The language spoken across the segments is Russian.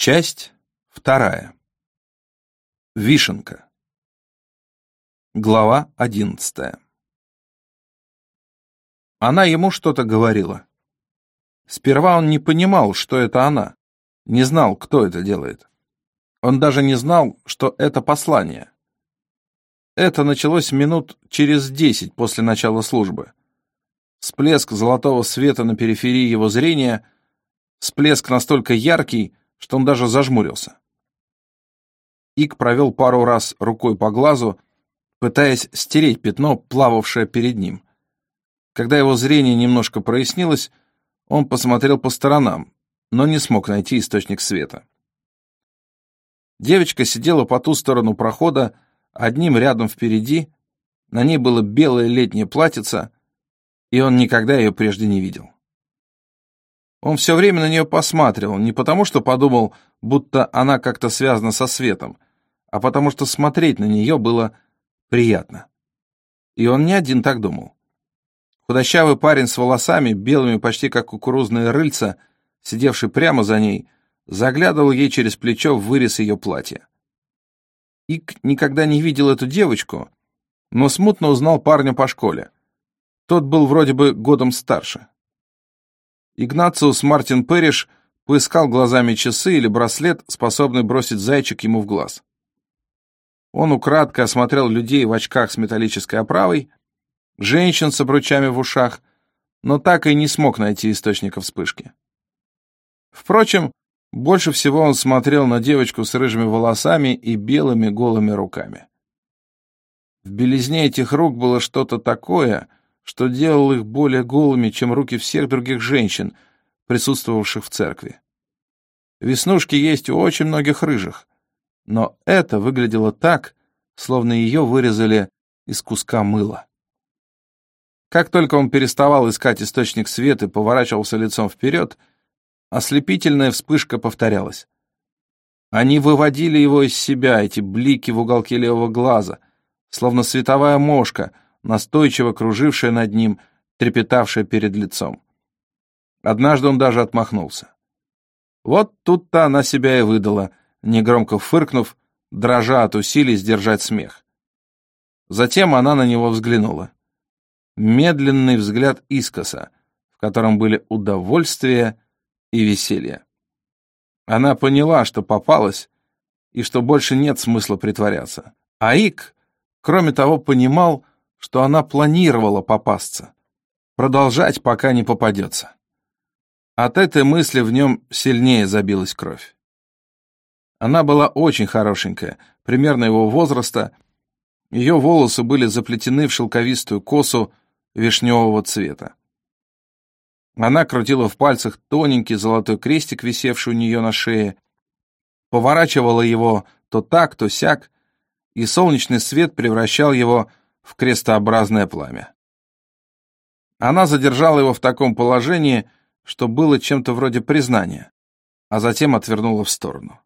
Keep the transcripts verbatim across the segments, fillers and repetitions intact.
Часть вторая. Вишенка. Глава одиннадцатая. Она ему что-то говорила. Сперва он не понимал, что это она, не знал, кто это делает. Он даже не знал, что это послание. Это началось минут через десять после начала службы. Всплеск золотого света на периферии его зрения, всплеск настолько яркий, что он даже зажмурился. Ик провел пару раз рукой по глазу, пытаясь стереть пятно, плававшее перед ним. Когда его зрение немножко прояснилось, он посмотрел по сторонам, но не смог найти источник света. Девочка сидела по ту сторону прохода, одним рядом впереди, на ней было белое летнее платьице, и он никогда ее прежде не видел. Он все время на нее посматривал, не потому что подумал, будто она как-то связана со светом, а потому что смотреть на нее было приятно. И он не один так думал. Худощавый парень с волосами, белыми почти как кукурузные рыльца, сидевший прямо за ней, заглядывал ей через плечо в вырез ее платья. Ик никогда не видел эту девочку, но смутно узнал парня по школе. Тот был вроде бы годом старше. Игнациус Мартин Пэриш поискал глазами часы или браслет, способный бросить зайчик ему в глаз. Он украдкой осмотрел людей в очках с металлической оправой, женщин с обручами в ушах, но так и не смог найти источника вспышки. Впрочем, больше всего он смотрел на девочку с рыжими волосами и белыми голыми руками. В белизне этих рук было что-то такое, что делало их более голыми, чем руки всех других женщин, присутствовавших в церкви. Веснушки есть у очень многих рыжих, но это выглядело так, словно ее вырезали из куска мыла. Как только он переставал искать источник света и поворачивался лицом вперед, ослепительная вспышка повторялась. Они выводили его из себя, эти блики в уголке левого глаза, словно световая мошка, настойчиво кружившая над ним, трепетавшая перед лицом. Однажды он даже отмахнулся. Вот тут-то она себя и выдала, негромко фыркнув, дрожа от усилий сдержать смех. Затем она на него взглянула. Медленный взгляд искоса, в котором были удовольствие и веселье. Она поняла, что попалась, и что больше нет смысла притворяться. А Ик, кроме того, понимал, что она планировала попасться, продолжать, пока не попадется. От этой мысли в нем сильнее забилась кровь. Она была очень хорошенькая, примерно его возраста, ее волосы были заплетены в шелковистую косу вишневого цвета. Она крутила в пальцах тоненький золотой крестик, висевший у нее на шее, поворачивала его то так, то сяк, и солнечный свет превращал его в крестообразное пламя. Она задержала его в таком положении, что было чем-то вроде признания, а затем отвернула в сторону.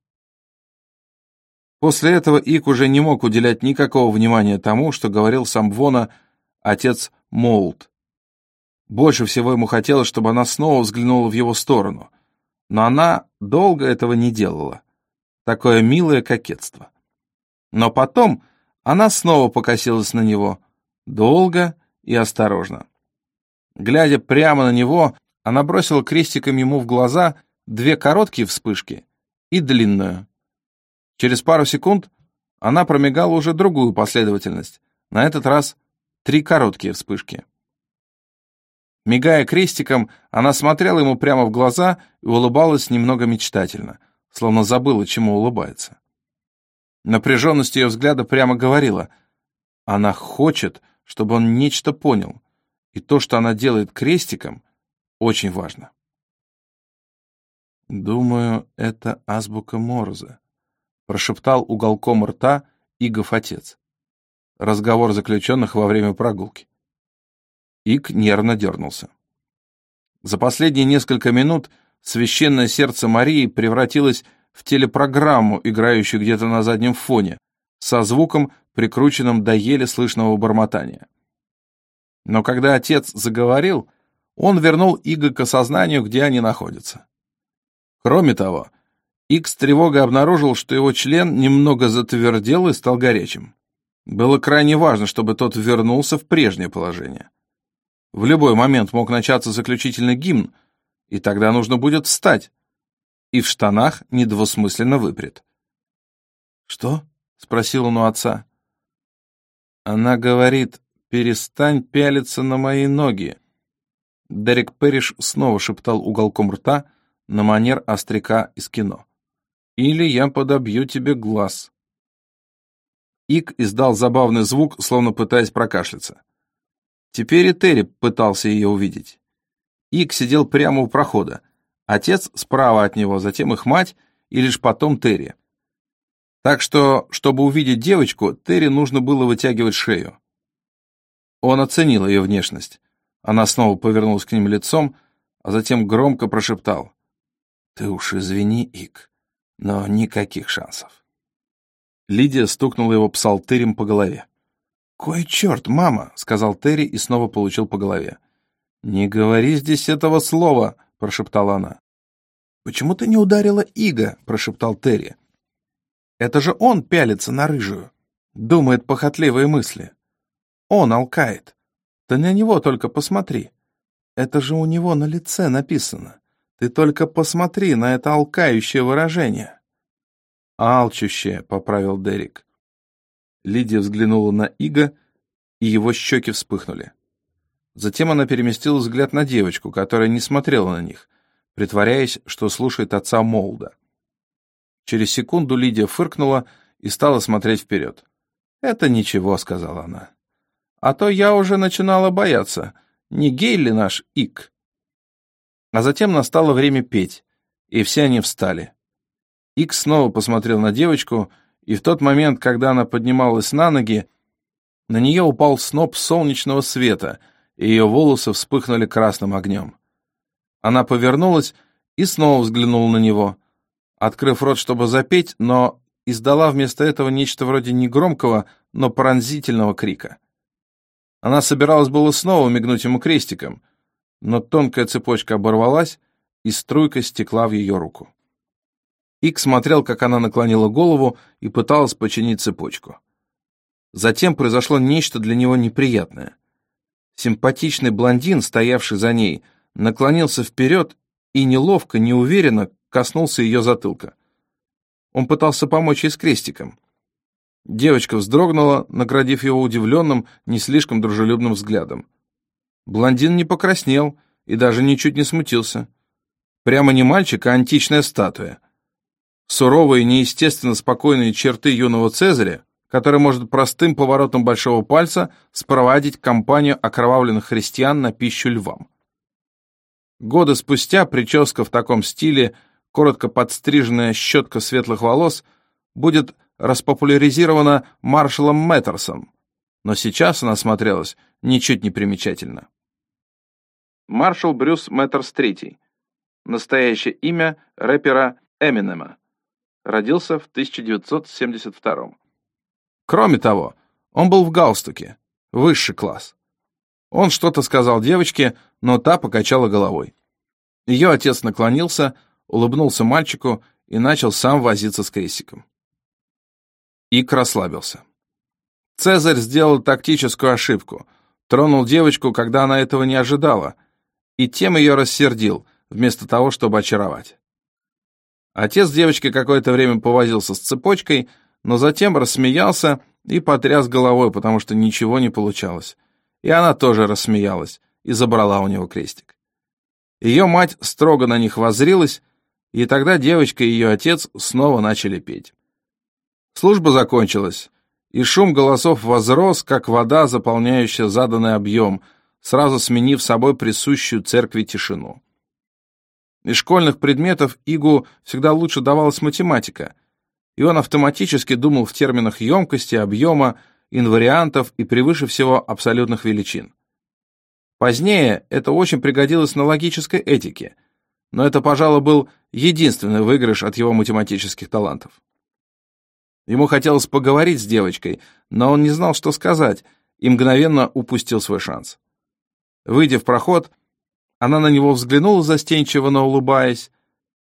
После этого Ик уже не мог уделять никакого внимания тому, что говорил Самвона отец Моулт. Больше всего ему хотелось, чтобы она снова взглянула в его сторону, но она долго этого не делала. Такое милое кокетство. Но потом она снова покосилась на него, долго и осторожно. Глядя прямо на него, она бросила крестиком ему в глаза две короткие вспышки и длинную. Через пару секунд она промигала уже другую последовательность, на этот раз три короткие вспышки. Мигая крестиком, она смотрела ему прямо в глаза и улыбалась немного мечтательно, словно забыла, чему улыбается. Напряженность ее взгляда прямо говорила: она хочет, чтобы он нечто понял, и то, что она делает крестиком, очень важно. «Думаю, это азбука Морзе», — прошептал уголком рта Игов отец. Разговор заключенных во время прогулки. Ик нервно дернулся. За последние несколько минут священное сердце Марии превратилось в телепрограмму, играющую где-то на заднем фоне, со звуком, прикрученным до еле слышного бормотания. Но когда отец заговорил, он вернул Ига к осознанию, где они находятся. Кроме того, Ик с тревогой обнаружил, что его член немного затвердел и стал горячим. Было крайне важно, чтобы тот вернулся в прежнее положение. В любой момент мог начаться заключительный гимн, и тогда нужно будет встать. И в штанах недвусмысленно выпрет. «Что?» — спросил он у отца. «Она говорит, перестань пялиться на мои ноги». Дерек Пэриш снова шептал уголком рта на манер остряка из кино. «Или я подобью тебе глаз». Ик издал забавный звук, словно пытаясь прокашляться. Теперь и Терри пытался ее увидеть. Ик сидел прямо у прохода. Отец справа от него, затем их мать и лишь потом Терри. Так что, чтобы увидеть девочку, Терри нужно было вытягивать шею. Он оценил ее внешность. Она снова повернулась к ним лицом, а затем громко прошептал: «Ты уж извини, Ик, но никаких шансов». Лидия стукнула его псалтырем по голове. «Кой черт, мама!» — сказал Терри и снова получил по голове. «Не говори здесь этого слова!» — прошептала она. «Почему ты не ударила Ига?» — прошептал Терри. «Это же он пялится на рыжую, думает похотливые мысли. Он алкает. Ты на него только посмотри. Это же у него на лице написано. Ты только посмотри на это алкающее выражение». «Алчущее», — поправил Дерек. Лидия взглянула на Ига, и его щеки вспыхнули. Затем она переместила взгляд на девочку, которая не смотрела на них, притворяясь, что слушает отца Молда. Через секунду Лидия фыркнула и стала смотреть вперед. «Это ничего», — сказала она. «А то я уже начинала бояться, не гей ли наш Ик?» А затем настало время петь, и все они встали. Ик снова посмотрел на девочку, и в тот момент, когда она поднималась на ноги, на нее упал сноп солнечного света, и ее волосы вспыхнули красным огнем. Она повернулась и снова взглянула на него, открыв рот, чтобы запеть, но издала вместо этого нечто вроде негромкого, но пронзительного крика. Она собиралась было снова мигнуть ему крестиком, но тонкая цепочка оборвалась, и струйка стекла в ее руку. Ик смотрел, как она наклонила голову и пыталась починить цепочку. Затем произошло нечто для него неприятное. Симпатичный блондин, стоявший за ней, наклонился вперед и неловко, неуверенно коснулся ее затылка. Он пытался помочь ей с крестиком. Девочка вздрогнула, наградив его удивленным, не слишком дружелюбным взглядом. Блондин не покраснел и даже ничуть не смутился. Прямо не мальчик, а античная статуя. Суровые, неестественно спокойные черты юного Цезаря, который может простым поворотом большого пальца спровадить компанию окровавленных христиан на пищу львам. Годы спустя прическа в таком стиле, коротко подстриженная щетка светлых волос, будет распопуляризирована Маршалом Мэттерсом, но сейчас она смотрелась ничуть не примечательно. Маршал Брюс Мэттерс третий. Настоящее имя рэпера Эминема. Родился в тысяча девятьсот семьдесят втором. Кроме того, он был в галстуке, высший класс. Он что-то сказал девочке, но та покачала головой. Ее отец наклонился, улыбнулся мальчику и начал сам возиться с крестиком. Ик расслабился. Цезарь сделал тактическую ошибку, тронул девочку, когда она этого не ожидала, и тем ее рассердил, вместо того, чтобы очаровать. Отец девочки какое-то время повозился с цепочкой, но затем рассмеялся и потряс головой, потому что ничего не получалось. И она тоже рассмеялась и забрала у него крестик. Ее мать строго на них воззрилась, и тогда девочка и ее отец снова начали петь. Служба закончилась, и шум голосов возрос, как вода, заполняющая заданный объем, сразу сменив собой присущую церкви тишину. Из школьных предметов Игу всегда лучше давалась математика, и он автоматически думал в терминах емкости, объема, инвариантов и превыше всего абсолютных величин. Позднее это очень пригодилось на логической этике, но это, пожалуй, был единственный выигрыш от его математических талантов. Ему хотелось поговорить с девочкой, но он не знал, что сказать, и мгновенно упустил свой шанс. Выйдя в проход, она на него взглянула застенчиво, но улыбаясь,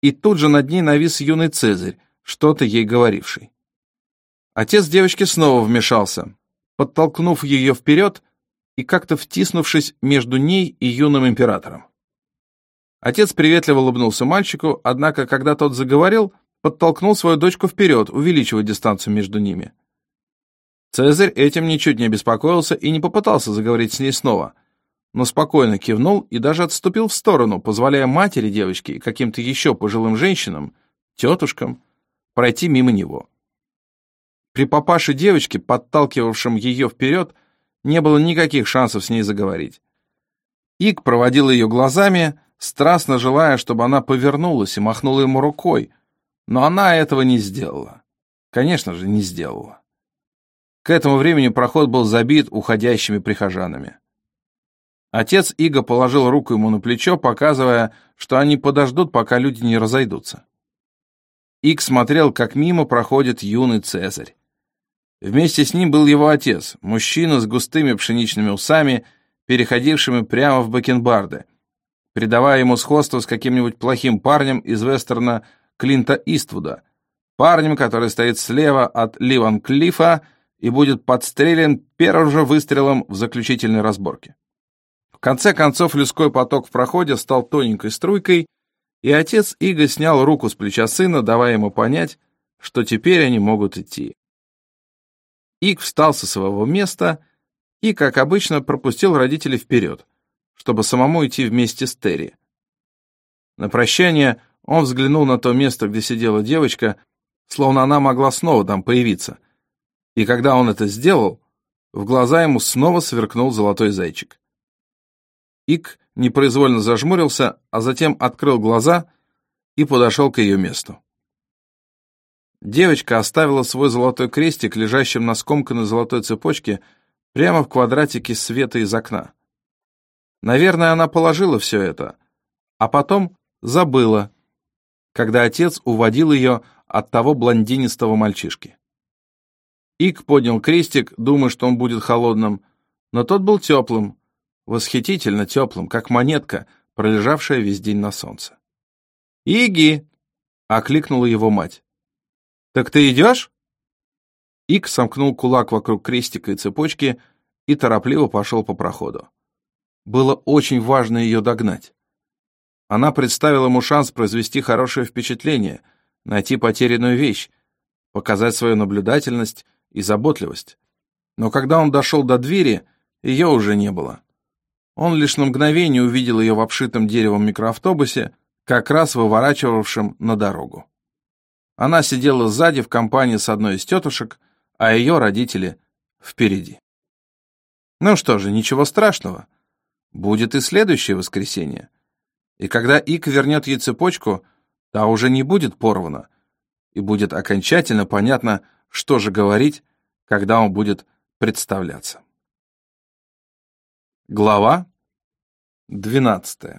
и тут же над ней навис юный Цезарь, что-то ей говоривший. Отец девочки снова вмешался, подтолкнув ее вперед и как-то втиснувшись между ней и юным императором. Отец приветливо улыбнулся мальчику, однако, когда тот заговорил, подтолкнул свою дочку вперед, увеличивая дистанцию между ними. Цезарь этим ничуть не обеспокоился и не попытался заговорить с ней снова, но спокойно кивнул и даже отступил в сторону, позволяя матери девочки и каким-то еще пожилым женщинам, тетушкам, пройти мимо него. При папаше девочки, подталкивавшем ее вперед, не было никаких шансов с ней заговорить. Ик проводил ее глазами, страстно желая, чтобы она повернулась и махнула ему рукой, но она этого не сделала. Конечно же, не сделала. К этому времени проход был забит уходящими прихожанами. Отец Ига положил руку ему на плечо, показывая, что они подождут, пока люди не разойдутся. Иг смотрел, как мимо проходит юный Цезарь. Вместе с ним был его отец, мужчина с густыми пшеничными усами, переходившими прямо в бакенбарды, придавая ему сходство с каким-нибудь плохим парнем из вестерна Клинта Иствуда, парнем, который стоит слева от Ли Ван Клиффа и будет подстрелен первым же выстрелом в заключительной разборке. В конце концов людской поток в проходе стал тоненькой струйкой, и отец Ига снял руку с плеча сына, давая ему понять, что теперь они могут идти. Иг встал со своего места и, как обычно, пропустил родителей вперед, чтобы самому идти вместе с Терри. На прощание он взглянул на то место, где сидела девочка, словно она могла снова там появиться, и когда он это сделал, в глаза ему снова сверкнул золотой зайчик. Ик непроизвольно зажмурился, а затем открыл глаза и подошел к ее месту. Девочка оставила свой золотой крестик, лежащим на скомканной золотой цепочке, прямо в квадратике света из окна. Наверное, она положила все это, а потом забыла, когда отец уводил ее от того блондинистого мальчишки. Ик поднял крестик, думая, что он будет холодным, но тот был теплым, восхитительно теплым, как монетка, пролежавшая весь день на солнце. «Иги!» — окликнула его мать. «Так ты идешь?» Ик сомкнул кулак вокруг крестика и цепочки и торопливо пошел по проходу. Было очень важно ее догнать. Она представила ему шанс произвести хорошее впечатление, найти потерянную вещь, показать свою наблюдательность и заботливость. Но когда он дошел до двери, ее уже не было. Он лишь на мгновение увидел ее в обшитом деревом микроавтобусе, как раз выворачивавшем на дорогу. Она сидела сзади в компании с одной из тетушек, а ее родители впереди. Ну что же, ничего страшного. Будет и следующее воскресенье. И когда Ик вернет ей цепочку, та уже не будет порвана, и будет окончательно понятно, что же говорить, когда он будет представляться. Глава двенадцатая.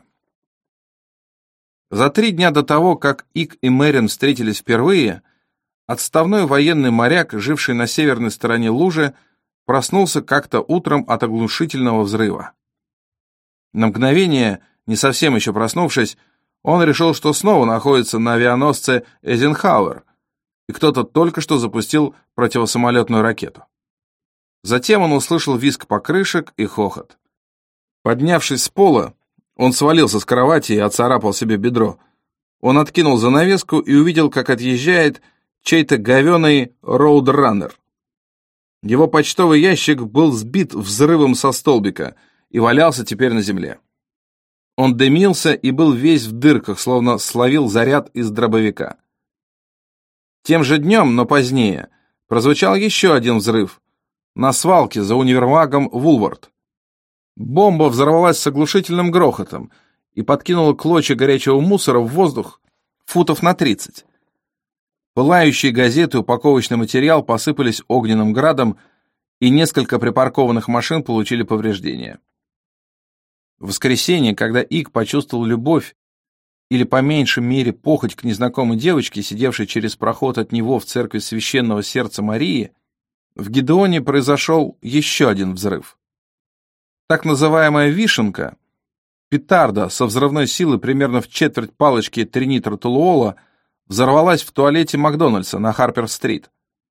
За три дня до того, как Ик и Мэрин встретились впервые, отставной военный моряк, живший на северной стороне лужи, проснулся как-то утром от оглушительного взрыва. На мгновение, не совсем еще проснувшись, он решил, что снова находится на авианосце Эйзенхауэр, и кто-то только что запустил противосамолетную ракету. Затем он услышал визг покрышек и хохот. Поднявшись с пола, он свалился с кровати и отцарапал себе бедро. Он откинул занавеску и увидел, как отъезжает чей-то говеный роудраннер. Его почтовый ящик был сбит взрывом со столбика и валялся теперь на земле. Он дымился и был весь в дырках, словно словил заряд из дробовика. Тем же днем, но позднее, прозвучал еще один взрыв на свалке за универмагом Вулвард. Бомба взорвалась с оглушительным грохотом и подкинула клочья горячего мусора в воздух футов на тридцать. Пылающие газеты и упаковочный материал посыпались огненным градом, и несколько припаркованных машин получили повреждения. В воскресенье, когда Ик почувствовал любовь, или по меньшей мере похоть к незнакомой девочке, сидевшей через проход от него в церкви Священного Сердца Марии, в Гедеоне произошел еще один взрыв. Так называемая «вишенка», Петарда со взрывной силой примерно в четверть палочки тринитротолуола взорвалась в туалете Макдональдса на Харпер-стрит.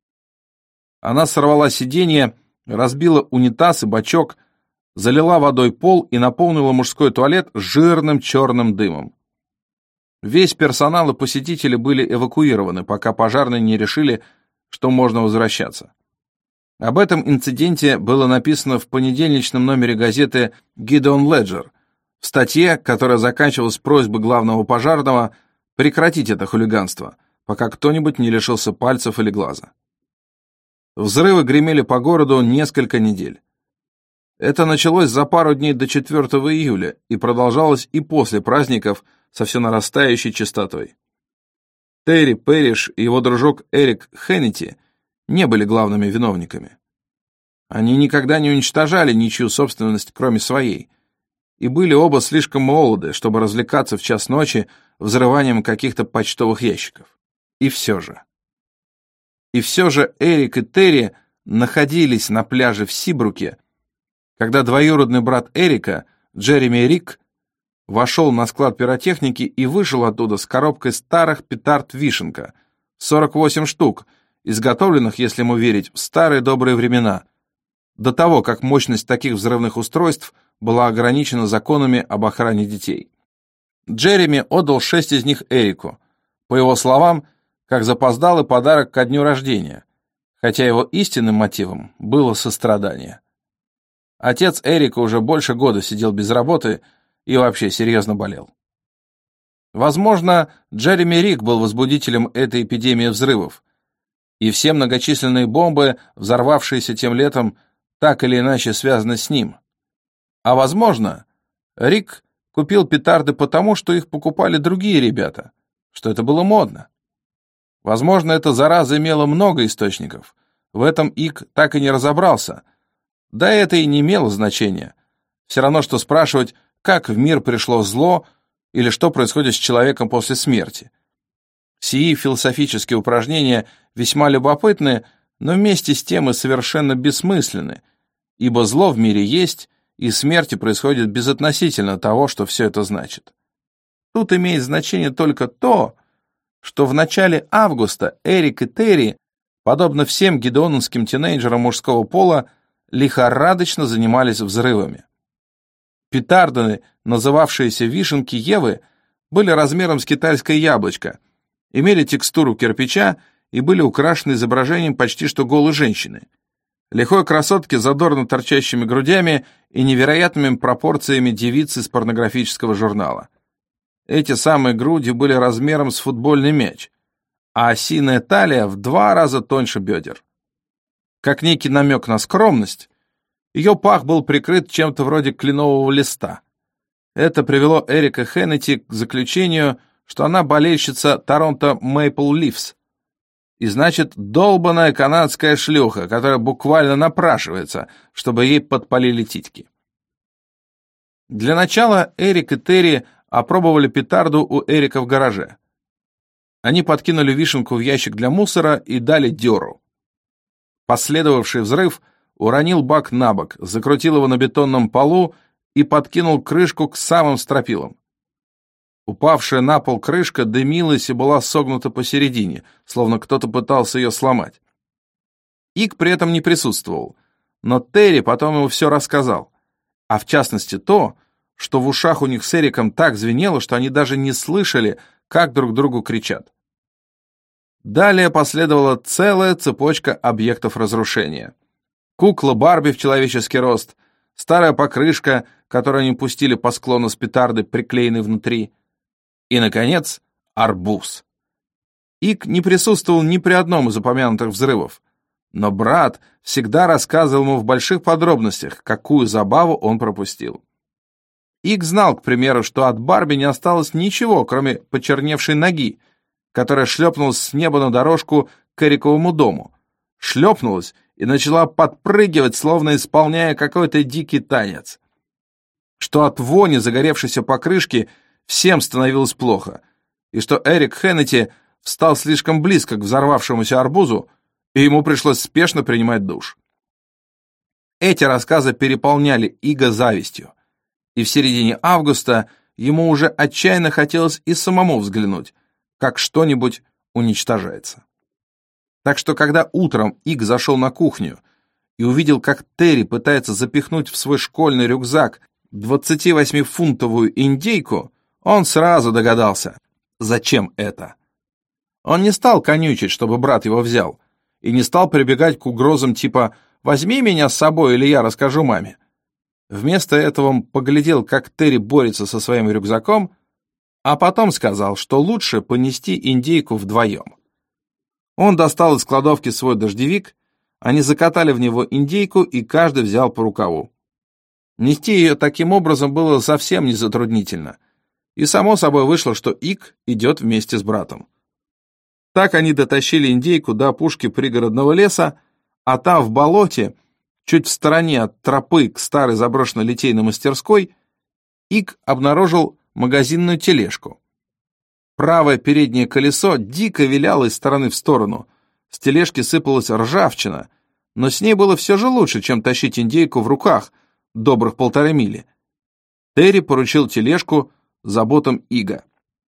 Она сорвала сиденье, разбила унитаз и бачок, залила водой пол и наполнила мужской туалет жирным черным дымом. Весь персонал и посетители были эвакуированы, пока пожарные не решили, что можно возвращаться. Об этом инциденте было написано в понедельничном номере газеты «Гидеон Леджер», в статье, которая заканчивалась просьбой главного пожарного прекратить это хулиганство, пока кто-нибудь не лишился пальцев или глаза. Взрывы гремели по городу несколько недель. Это началось за пару дней до четвёртого июля и продолжалось и после праздников со все нарастающей частотой. Терри Пэриш и его дружок Эрик Хеннети не были главными виновниками. Они никогда не уничтожали ничью собственность, кроме своей, и были оба слишком молоды, чтобы развлекаться в час ночи взрыванием каких-то почтовых ящиков. И все же. И все же Эрик и Терри находились на пляже в Сибруке, когда двоюродный брат Эрика, Джереми Рик, вошел на склад пиротехники и вышел оттуда с коробкой старых петард «Вишенка», сорок восемь штук, изготовленных, если ему верить, в старые добрые времена, до того, как мощность таких взрывных устройств была ограничена законами об охране детей. Джереми отдал шесть из них Эрику, по его словам, как запоздалый подарок ко дню рождения, хотя его истинным мотивом было сострадание. Отец Эрика уже больше года сидел без работы и вообще серьезно болел. Возможно, Джереми Рик был возбудителем этой эпидемии взрывов, и все многочисленные бомбы, взорвавшиеся тем летом, так или иначе связаны с ним. А возможно, Рик купил петарды потому, что их покупали другие ребята, что это было модно. Возможно, эта зараза имела много источников. В этом Ик так и не разобрался. Да это и не имело значения. Все равно, что спрашивать, как в мир пришло зло или что происходит с человеком после смерти. Сии философические упражнения весьма любопытны, но вместе с тем и совершенно бессмысленны, ибо зло в мире есть, и смерть происходит безотносительно того, что все это значит. Тут имеет значение только то, что в начале августа Эрик и Терри, подобно всем гидеоновским тинейджерам мужского пола, лихорадочно занимались взрывами. Петарды, называвшиеся «Вишенки Евы», были размером с китайское яблочко, имели текстуру кирпича и были украшены изображением почти что голой женщины, лихой красотки с задорно торчащими грудями и невероятными пропорциями девицы из порнографического журнала. Эти самые груди были размером с футбольный мяч, а осиная талия в два раза тоньше бедер. Как некий намек на скромность, ее пах был прикрыт чем-то вроде кленового листа. Это привело Эрика Хеннети к заключению, что она болельщица Торонто Мэйпл Лифс, и значит, долбаная канадская шлюха, которая буквально напрашивается, чтобы ей подпалили титьки. Для начала Эрик и Терри опробовали петарду у Эрика в гараже. Они подкинули вишенку в ящик для мусора и дали дёру. Последовавший взрыв уронил бак на бок, закрутил его на бетонном полу и подкинул крышку к самым стропилам. Упавшая на пол крышка дымилась и была согнута посередине, словно кто-то пытался ее сломать. Ик при этом не присутствовал, но Терри потом ему все рассказал, а в частности то, что в ушах у них с Эриком так звенело, что они даже не слышали, как друг другу кричат. Далее последовала целая цепочка объектов разрушения. Кукла Барби в человеческий рост, старая покрышка, которую они пустили по склону с петарды, приклеенной внутри, и, наконец, арбуз. Ик не присутствовал ни при одном из упомянутых взрывов, но брат всегда рассказывал ему в больших подробностях, какую забаву он пропустил. Ик знал, к примеру, что от Барби не осталось ничего, кроме почерневшей ноги, которая шлепнулась с неба на дорожку к Эриковому дому, шлепнулась и начала подпрыгивать, словно исполняя какой-то дикий танец. Что от вони загоревшейся покрышки всем становилось плохо, и что Эрик Хеннети встал слишком близко к взорвавшемуся арбузу, и ему пришлось спешно принимать душ. Эти рассказы переполняли Ига завистью. И в середине августа ему уже отчаянно хотелось и самому взглянуть, как что-нибудь уничтожается. Так что, когда утром Ик зашел на кухню и увидел, как Терри пытается запихнуть в свой школьный рюкзак двадцативосьмифунтовую индейку, он сразу догадался, зачем это. Он не стал конючить, чтобы брат его взял, и не стал прибегать к угрозам типа «возьми меня с собой, или я расскажу маме». Вместо этого он поглядел, как Терри борется со своим рюкзаком, а потом сказал, что лучше понести индейку вдвоем. Он достал из кладовки свой дождевик, они закатали в него индейку, и каждый взял по рукаву. Нести ее таким образом было совсем не затруднительно, и само собой вышло, что Ик идет вместе с братом. Так они дотащили индейку до опушки пригородного леса, а там в болоте, чуть в стороне от тропы к старой заброшенной литейной мастерской, Ик обнаружил магазинную тележку. Правое переднее колесо дико виляло из стороны в сторону, с тележки сыпалась ржавчина, но с ней было все же лучше, чем тащить индейку в руках добрых полторы мили. Терри поручил тележку заботам Ига.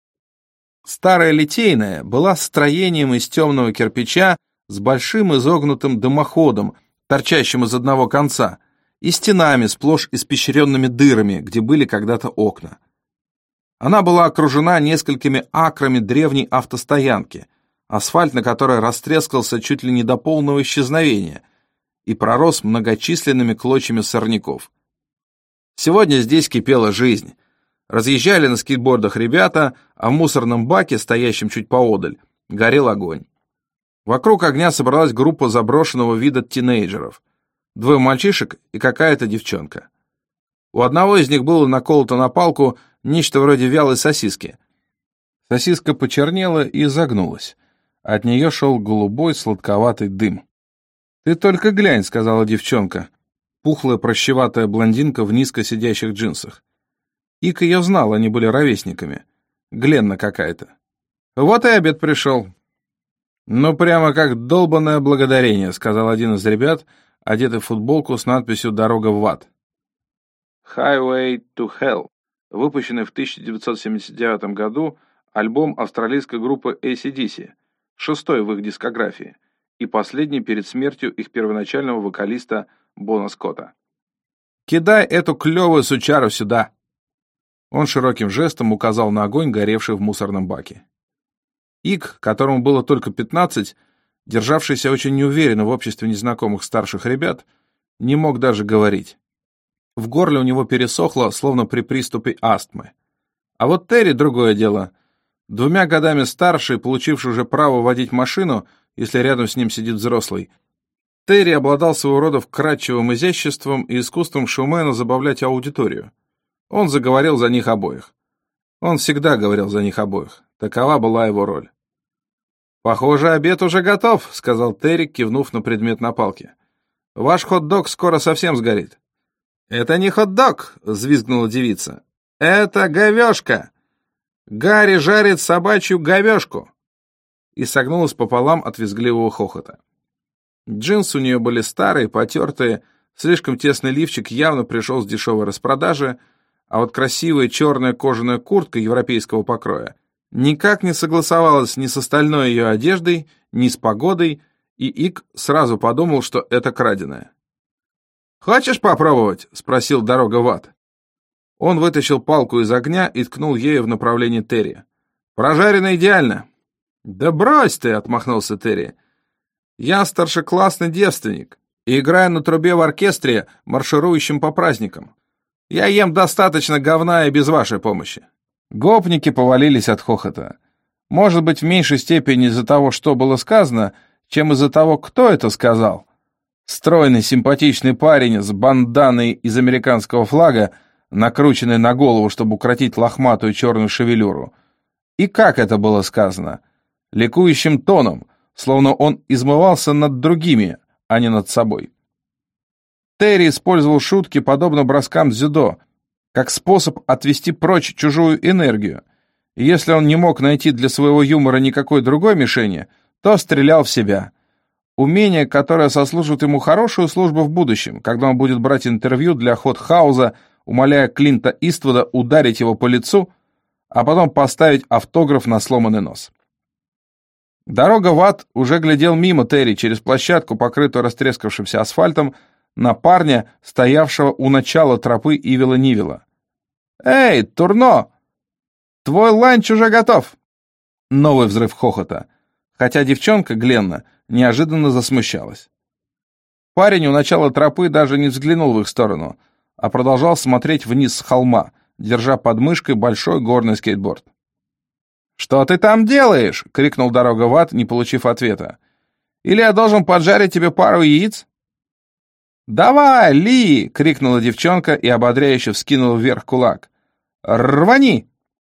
Старая литейная была строением из темного кирпича с большим изогнутым дымоходом, торчащим из одного конца, и стенами, сплошь испещренными дырами, где были когда-то окна. Она была окружена несколькими акрами древней автостоянки, асфальт на которой растрескался чуть ли не до полного исчезновения и пророс многочисленными клочьями сорняков. Сегодня здесь кипела жизнь. Разъезжали на скейтбордах ребята, а в мусорном баке, стоящем чуть поодаль, горел огонь. Вокруг огня собралась группа заброшенного вида тинейджеров. Двое мальчишек и какая-то девчонка. У одного из них было наколото на палку нечто вроде вялой сосиски. Сосиска почернела и загнулась. От нее шел голубой сладковатый дым. «Ты только глянь», — сказала девчонка, пухлая прощеватая блондинка в низко сидящих джинсах. Ик ее знал, они были ровесниками. Гленна какая-то. Вот и обед пришел. «Ну, прямо как долбанное благодарение», — сказал один из ребят, одетый в футболку с надписью «Дорога в ад». «Highway to Hell», выпущенный в тысяча девятьсот семьдесят девятом году, альбом австралийской группы эй си ди си, шестой в их дискографии, и последний перед смертью их первоначального вокалиста Бона Скотта. «Кидай эту клевую сучару сюда!» Он широким жестом указал на огонь, горевший в мусорном баке. Ик, которому было только пятнадцать, державшийся очень неуверенно в обществе незнакомых старших ребят, не мог даже говорить. В горле у него пересохло, словно при приступе астмы. А вот Терри — другое дело. Двумя годами старше, получивший уже право водить машину, если рядом с ним сидит взрослый, Терри обладал своего рода вкрадчивым изяществом и искусством шоумена забавлять аудиторию. Он заговорил за них обоих. Он всегда говорил за них обоих. Такова была его роль. «Похоже, обед уже готов», — сказал Терри, кивнув на предмет на палке. «Ваш хот-дог скоро совсем сгорит». «Это не хот-дог», — взвизгнула девица. «Это говешка. Гарри жарит собачью говешку». И согнулась пополам от визгливого хохота. Джинсы у нее были старые, потертые, слишком тесный лифчик явно пришел с дешевой распродажи, а вот красивая черная кожаная куртка европейского покроя никак не согласовалась ни с остальной ее одеждой, ни с погодой, и Ик сразу подумал, что это краденое. «Хочешь попробовать?» — спросил дорога в ад. Он вытащил палку из огня и ткнул ею в направлении Терри. «Прожарено идеально». «Да брось ты!» — отмахнулся Терри. «Я старшеклассный девственник и играю на трубе в оркестре, марширующем по праздникам. Я ем достаточно говна и без вашей помощи». Гопники повалились от хохота. Может быть, в меньшей степени из-за того, что было сказано, чем из-за того, кто это сказал. Стройный, симпатичный парень с банданой из американского флага, накрученной на голову, чтобы укротить лохматую черную шевелюру. И как это было сказано? Ликующим тоном, словно он измывался над другими, а не над собой. Терри использовал шутки, подобно броскам дзюдо, как способ отвести прочь чужую энергию. И если он не мог найти для своего юмора никакой другой мишени, то стрелял в себя. Умение, которое сослужит ему хорошую службу в будущем, когда он будет брать интервью для Hot House умоляя Клинта Иствуда ударить его по лицу, а потом поставить автограф на сломанный нос. Дорога в ад уже глядел мимо Терри через площадку, покрытую растрескавшимся асфальтом, на парня, стоявшего у начала тропы Ивила Нивила. «Эй, Турно! Твой ланч уже готов!» Новый взрыв хохота, хотя девчонка, Гленна, неожиданно засмущалась. Парень у начала тропы даже не взглянул в их сторону, а продолжал смотреть вниз с холма, держа под мышкой большой горный скейтборд. «Что ты там делаешь?» — крикнул Дорога в ад, не получив ответа. «Или я должен поджарить тебе пару яиц?» «Давай, Ли!» — крикнула девчонка и ободряюще вскинула вверх кулак. «Рвани!»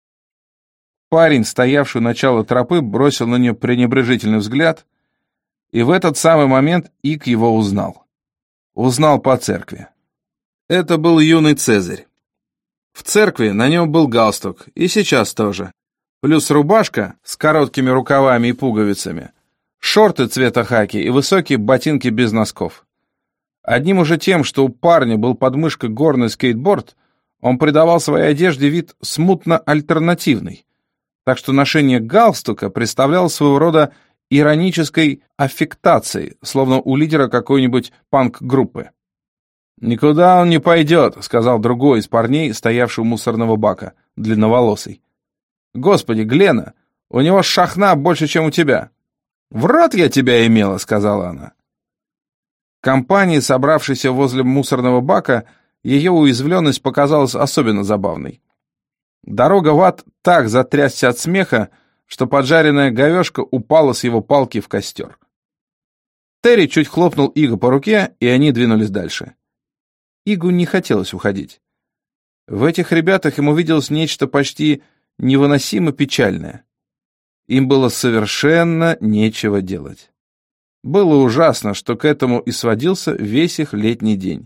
Парень, стоявший у начала тропы, бросил на нее пренебрежительный взгляд, и в этот самый момент Ик его узнал. Узнал по церкви. Это был юный Цезарь. В церкви на нем был галстук, и сейчас тоже, плюс рубашка с короткими рукавами и пуговицами, шорты цвета хаки и высокие ботинки без носков. Одним уже тем, что у парня был под мышкой горный скейтборд, он придавал своей одежде вид смутно альтернативный, так что ношение галстука представляло своего рода иронической аффектацией, словно у лидера какой-нибудь панк-группы. «Никуда он не пойдет», — сказал другой из парней, стоявший у мусорного бака, длинноволосый. «Господи, Глена, у него шахна больше, чем у тебя». «В рот я тебя имела», — сказала она. Компании, собравшейся возле мусорного бака, ее уязвленность показалась особенно забавной. Дорога в ад так затрясся от смеха, что поджаренная говешка упала с его палки в костер. Терри чуть хлопнул Иго по руке, и они двинулись дальше. Игу не хотелось уходить. В этих ребятах ему виделось нечто почти невыносимо печальное. Им было совершенно нечего делать. Было ужасно, что к этому и сводился весь их летний день.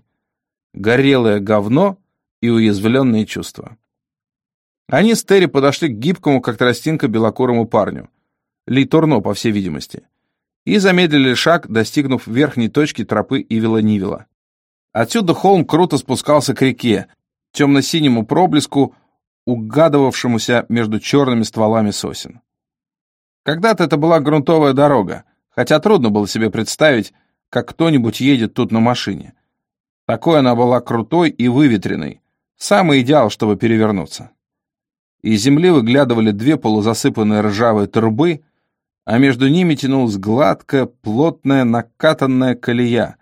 Горелое говно и уязвленные чувства. Они с Терри подошли к гибкому, как тростинка, белокурому парню, Ли Турно, по всей видимости, и замедлили шаг, достигнув верхней точки тропы Ивила Нивила. Отсюда холм круто спускался к реке, темно-синему проблеску, угадывавшемуся между черными стволами сосен. Когда-то это была грунтовая дорога, хотя трудно было себе представить, как кто-нибудь едет тут на машине. Такой она была крутой и выветренной, самый идеал, чтобы перевернуться. Из земли выглядывали две полузасыпанные ржавые трубы, а между ними тянулась гладкая, плотная, накатанная колея,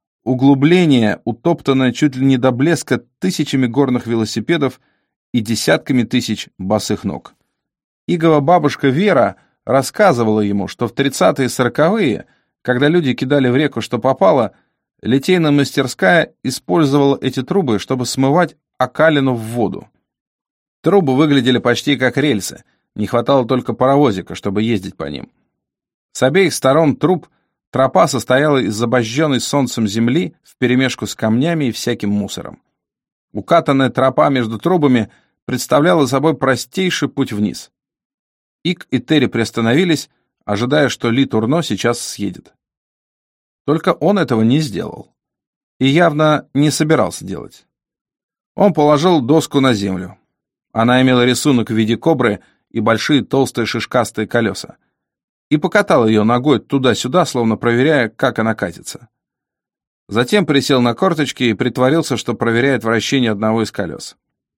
углубление, утоптанное чуть ли не до блеска тысячами горных велосипедов и десятками тысяч босых ног. Игова бабушка Вера рассказывала ему, что в тридцатые и сороковые, когда люди кидали в реку что попало, литейная мастерская использовала эти трубы, чтобы смывать окалину в воду. Трубы выглядели почти как рельсы, не хватало только паровозика, чтобы ездить по ним. С обеих сторон труб тропа состояла из обожженной солнцем земли вперемешку с камнями и всяким мусором. Укатанная тропа между трубами представляла собой простейший путь вниз. Ик и Терри приостановились, ожидая, что Ли Турно сейчас съедет. Только он этого не сделал. И явно не собирался делать. Он положил доску на землю. Она имела рисунок в виде кобры и большие толстые шишкастые колеса. И покатал ее ногой туда-сюда, словно проверяя, как она катится. Затем присел на корточки и притворился, что проверяет вращение одного из колес.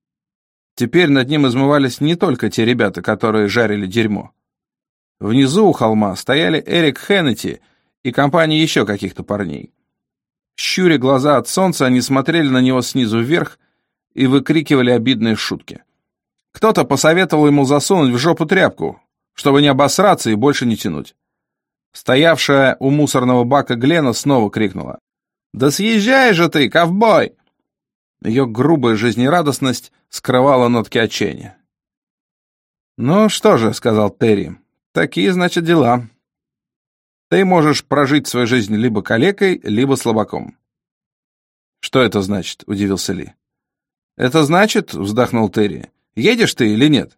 Теперь над ним измывались не только те ребята, которые жарили дерьмо. Внизу у холма стояли Эрик Хеннети и компания еще каких-то парней. Щуря глаза от солнца, они смотрели на него снизу вверх и выкрикивали обидные шутки. Кто-то посоветовал ему засунуть в жопу тряпку, чтобы не обосраться и больше не тянуть. Стоявшая у мусорного бака Глена снова крикнула: «Да съезжай же ты, ковбой!» Ее грубая жизнерадостность скрывала нотки отчаяния. «Ну что же», — сказал Терри, — «такие, значит, дела. Ты можешь прожить свою жизнь либо калекой, либо слабаком». «Что это значит?» — удивился Ли. «Это значит, — вздохнул Терри, — едешь ты или нет?»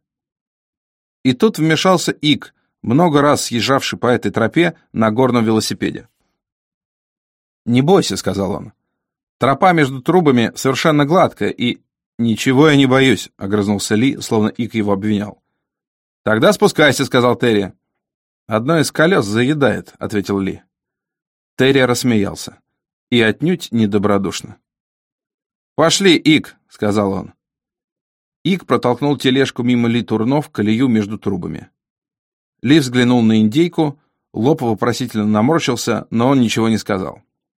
И тут вмешался Ик, много раз съезжавший по этой тропе на горном велосипеде. «Не бойся», — сказал он. «Тропа между трубами совершенно гладкая, и «Ничего я не боюсь», — огрызнулся Ли, словно Ик его обвинял. «Тогда спускайся», — сказал Терри. «Одно из колес заедает», — ответил Ли. Терри рассмеялся. И отнюдь недобродушно. «Пошли, Ик», — сказал он. Ик протолкнул тележку мимо Ли Турно в колею между трубами. Ли взглянул на индейку, лоб вопросительно наморщился, но он ничего не сказал.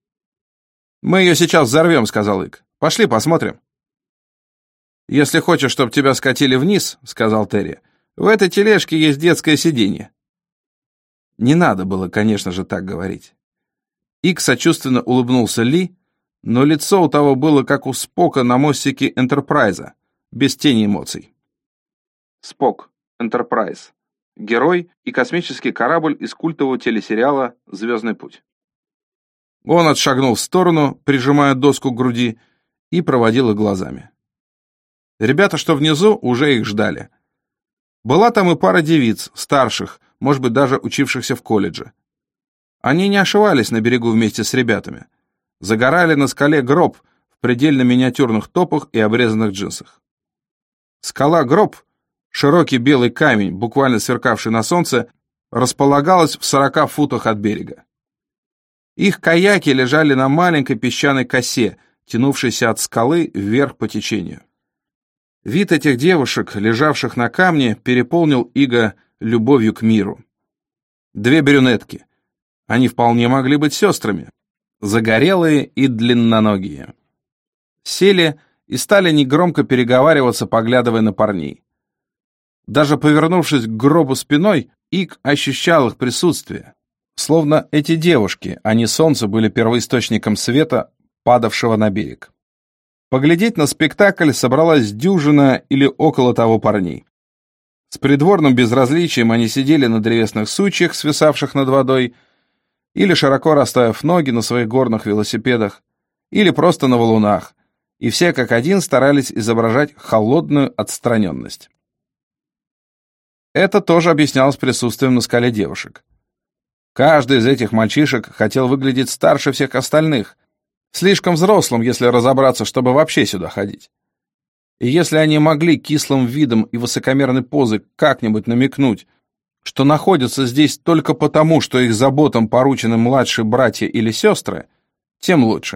«Мы ее сейчас взорвем», — сказал Ик. «Пошли посмотрим». «Если хочешь, чтобы тебя скатили вниз», — сказал Терри, — «в этой тележке есть детское сиденье». Не надо было, конечно же, так говорить. Ик сочувственно улыбнулся Ли, но лицо у того было как у Спока на мостике Энтерпрайза, без тени эмоций. Спок, Энтерпрайз. Герой и космический корабль из культового телесериала «Звездный путь». Он отшагнул в сторону, прижимая доску к груди, и проводил их глазами. Ребята, что внизу, уже их ждали. Была там и пара девиц, старших, может быть, даже учившихся в колледже. Они не ошивались на берегу вместе с ребятами. Загорали на скале гроб в предельно миниатюрных топах и обрезанных джинсах. Скала Гроб, широкий белый камень, буквально сверкавший на солнце, располагалась в сорока футах от берега. Их каяки лежали на маленькой песчаной косе, тянувшейся от скалы вверх по течению. Вид этих девушек, лежавших на камне, переполнил Ига любовью к миру. Две брюнетки. Они вполне могли быть сестрами. Загорелые и длинноногие. Сели и стали негромко переговариваться, поглядывая на парней. Даже повернувшись к гробу спиной, Иг ощущал их присутствие. Словно эти девушки, а не солнце, были первоисточником света, падавшего на берег. Поглядеть на спектакль собралась дюжина или около того парней. С придворным безразличием они сидели на древесных сучьях, свисавших над водой, или широко расставив ноги на своих горных велосипедах, или просто на валунах, и все как один старались изображать холодную отстраненность. Это тоже объяснялось присутствием на скале девушек. Каждый из этих мальчишек хотел выглядеть старше всех остальных, слишком взрослым, если разобраться, чтобы вообще сюда ходить. И если они могли кислым видом и высокомерной позой как-нибудь намекнуть, что находятся здесь только потому, что их заботам поручены младшие братья или сестры, тем лучше.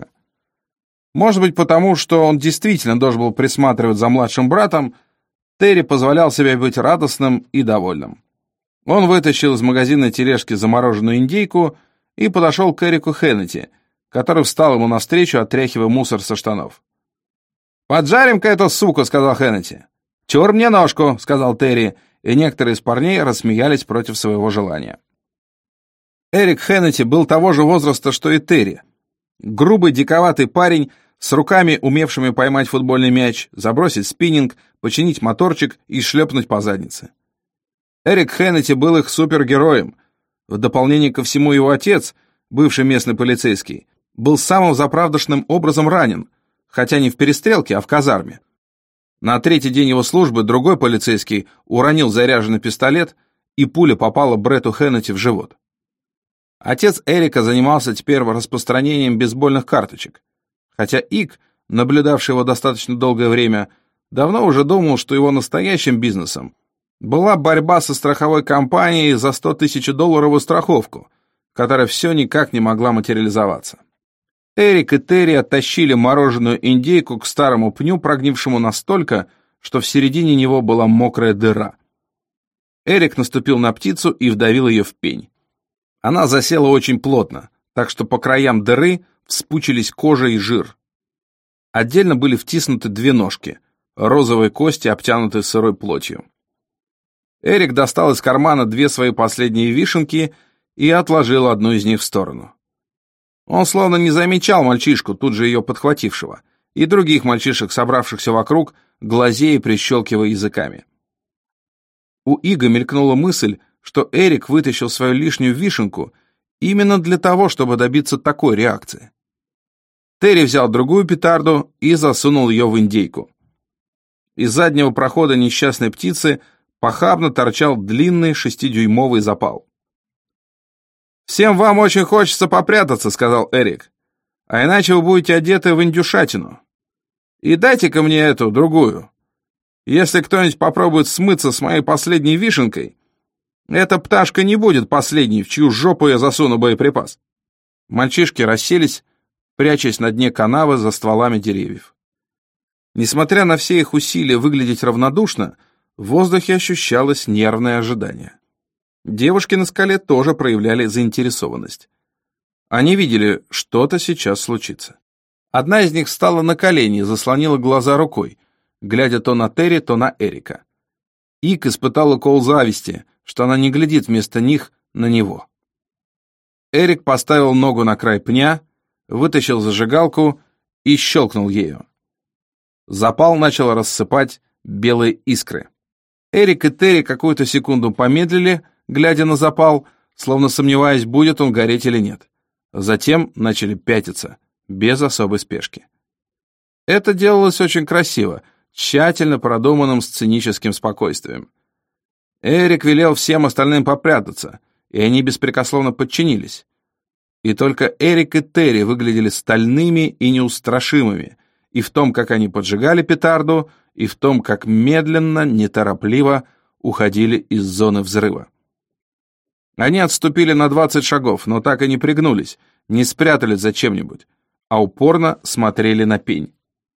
Может быть, потому, что он действительно должен был присматривать за младшим братом, Терри позволял себе быть радостным и довольным. Он вытащил из магазинной тележки замороженную индейку и подошел к Эрику Хеннети, который встал ему навстречу, отряхивая мусор со штанов. «Поджарим-ка эту суку», — сказал Хеннети. «Чур мне ножку», — сказал Терри, и некоторые из парней рассмеялись против своего желания. Эрик Хеннети был того же возраста, что и Терри. Грубый, диковатый парень с руками, умевшими поймать футбольный мяч, забросить спиннинг, починить моторчик и шлепнуть по заднице. Эрик Хеннети был их супергероем. В дополнение ко всему, его отец, бывший местный полицейский, был самым заправдошным образом ранен, хотя не в перестрелке, а в казарме. На третий день его службы другой полицейский уронил заряженный пистолет, и пуля попала Бретту Хеннети в живот. Отец Эрика занимался теперь распространением бейсбольных карточек, хотя Ик, наблюдавший его достаточно долгое время, давно уже думал, что его настоящим бизнесом была борьба со страховой компанией за сто тысяч долларовую страховку, которая все никак не могла материализоваться. Эрик и Терри оттащили мороженую индейку к старому пню, прогнившему настолько, что в середине него была мокрая дыра. Эрик наступил на птицу и вдавил ее в пень. Она засела очень плотно, так что по краям дыры вспучились кожа и жир. Отдельно были втиснуты две ножки, розовые кости, обтянутые сырой плотью. Эрик достал из кармана две свои последние вишенки и отложил одну из них в сторону. Он словно не замечал мальчишку, тут же ее подхватившего, и других мальчишек, собравшихся вокруг, глазея и прищелкивая языками. У Ига мелькнула мысль, что Эрик вытащил свою лишнюю вишенку именно для того, чтобы добиться такой реакции. Терри взял другую петарду и засунул ее в индейку. Из заднего прохода несчастной птицы похабно торчал длинный шестидюймовый запал. «Всем вам очень хочется попрятаться», — сказал Эрик. «А иначе вы будете одеты в индюшатину». И дайте-ка мне эту, другую. Если кто-нибудь попробует смыться с моей последней вишенкой, эта пташка не будет последней, в чью жопу я засуну боеприпас». Мальчишки расселись, прячась на дне канавы за стволами деревьев. Несмотря на все их усилия выглядеть равнодушно, в воздухе ощущалось нервное ожидание. Девушки на скале тоже проявляли заинтересованность. Они видели, что-то сейчас случится. Одна из них встала на колени и заслонила глаза рукой, глядя то на Терри, то на Эрика. Ик испытал укол зависти, что она не глядит вместо них на него. Эрик поставил ногу на край пня, вытащил зажигалку и щелкнул ею. Запал начал рассыпать белые искры. Эрик и Терри какую-то секунду помедлили, глядя на запал, словно сомневаясь, будет он гореть или нет. Затем начали пятиться, без особой спешки. Это делалось очень красиво, тщательно продуманным сценическим спокойствием. Эрик велел всем остальным попрятаться, и они беспрекословно подчинились. И только Эрик и Терри выглядели стальными и неустрашимыми, и в том, как они поджигали петарду, и в том, как медленно, неторопливо уходили из зоны взрыва. Они отступили на двадцать шагов, но так и не пригнулись, не спрятались за чем-нибудь, а упорно смотрели на пень.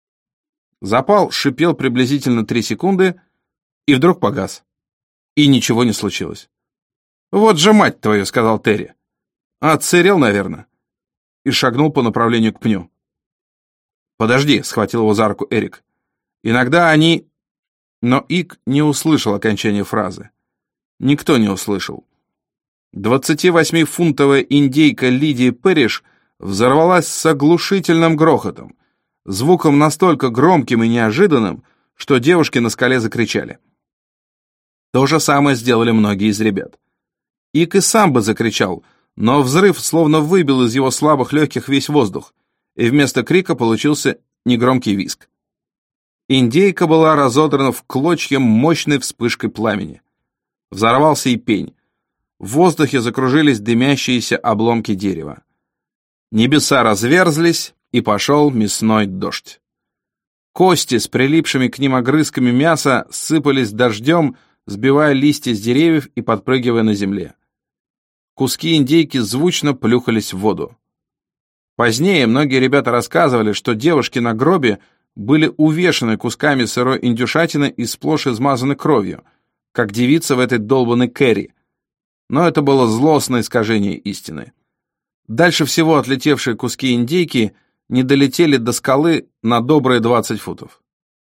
Запал шипел приблизительно три секунды, и вдруг погас. И ничего не случилось. «Вот же мать твою», — сказал Терри. «Отсырел, наверное», и шагнул по направлению к пню. «Подожди», — схватил его за руку Эрик. «Иногда они...» Но Ик не услышал окончания фразы. Никто не услышал. Двадцативосьмифунтовая индейка Лидии Пэриш взорвалась с оглушительным грохотом, звуком настолько громким и неожиданным, что девушки на скале закричали. То же самое сделали многие из ребят. Ик и сам бы закричал, но взрыв словно выбил из его слабых легких весь воздух, и вместо крика получился негромкий визг. Индейка была разодрана в клочья мощной вспышкой пламени. Взорвался и пень. В воздухе закружились дымящиеся обломки дерева. Небеса разверзлись, и пошел мясной дождь. Кости с прилипшими к ним огрызками мяса сыпались дождем, сбивая листья с деревьев и подпрыгивая на земле. Куски индейки звучно плюхались в воду. Позднее многие ребята рассказывали, что девушки на гробе были увешаны кусками сырой индюшатины и сплошь измазаны кровью, как девица в этой долбанной Кэрри. Но это было злостное искажение истины. Дальше всего отлетевшие куски индейки не долетели до скалы на добрые двадцать футов.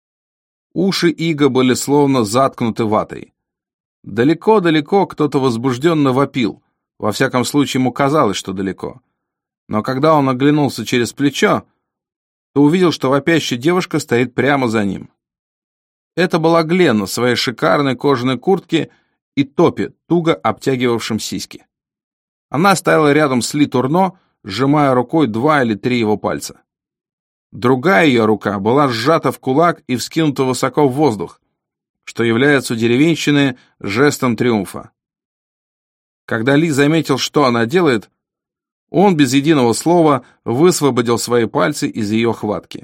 Уши Ига были словно заткнуты ватой. Далеко-далеко кто-то возбужденно вопил, во всяком случае ему казалось, что далеко. Но когда он оглянулся через плечо, то увидел, что вопящая девушка стоит прямо за ним. Это была Гленна в своей шикарной кожаной куртке и топе, туго обтягивавшем сиськи. Она стояла рядом с Ли Турно, сжимая рукой два или три его пальца. Другая ее рука была сжата в кулак и вскинута высоко в воздух, что является у деревенщины жестом триумфа. Когда Ли заметил, что она делает, он без единого слова высвободил свои пальцы из ее хватки.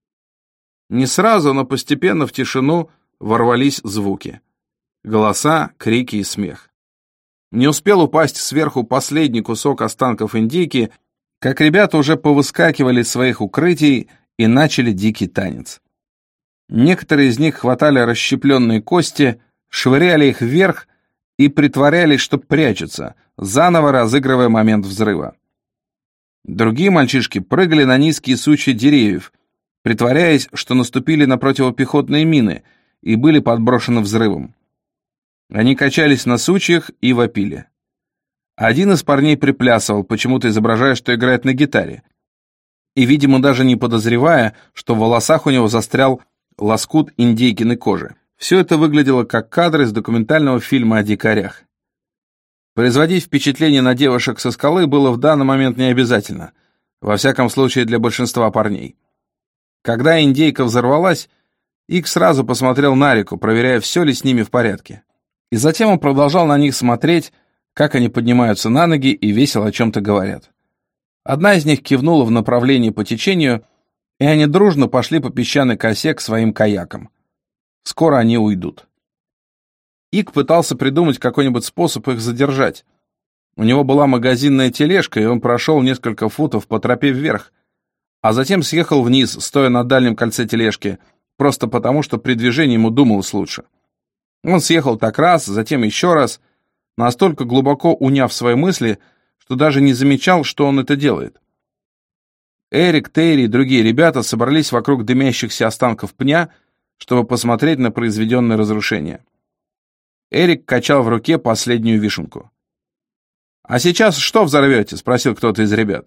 Не сразу, но постепенно в тишину ворвались звуки. Голоса, крики и смех. Не успел упасть сверху последний кусок останков индейки, как ребята уже повыскакивали из своих укрытий и начали дикий танец. Некоторые из них хватали расщепленные кости, швыряли их вверх и притворялись, что прячутся, заново разыгрывая момент взрыва. Другие мальчишки прыгали на низкие сучья деревьев, притворяясь, что наступили на противопехотные мины и были подброшены взрывом. Они качались на сучьях и вопили. Один из парней приплясывал, почему-то изображая, что играет на гитаре, и, видимо, даже не подозревая, что в волосах у него застрял лоскут индейкиной кожи. Все это выглядело как кадры из документального фильма о дикарях. Производить впечатление на девушек со скалы было в данный момент не обязательно, во всяком случае для большинства парней. Когда индейка взорвалась, Ик сразу посмотрел на реку, проверяя, все ли с ними в порядке. И затем он продолжал на них смотреть, как они поднимаются на ноги и весело о чем-то говорят. Одна из них кивнула в направлении по течению, и они дружно пошли по песчаной косе к своим каякам. Скоро они уйдут. Ик пытался придумать какой-нибудь способ их задержать. У него была магазинная тележка, и он прошел несколько футов по тропе вверх, а затем съехал вниз, стоя на дальнем кольце тележки, просто потому, что при движении ему думалось лучше. Он съехал так раз, затем еще раз, настолько глубоко уняв свои мысли, что даже не замечал, что он это делает. Эрик, Терри и другие ребята собрались вокруг дымящихся останков пня, чтобы посмотреть на произведенное разрушение. Эрик качал в руке последнюю вишенку. «А сейчас что взорвете?» — спросил кто-то из ребят.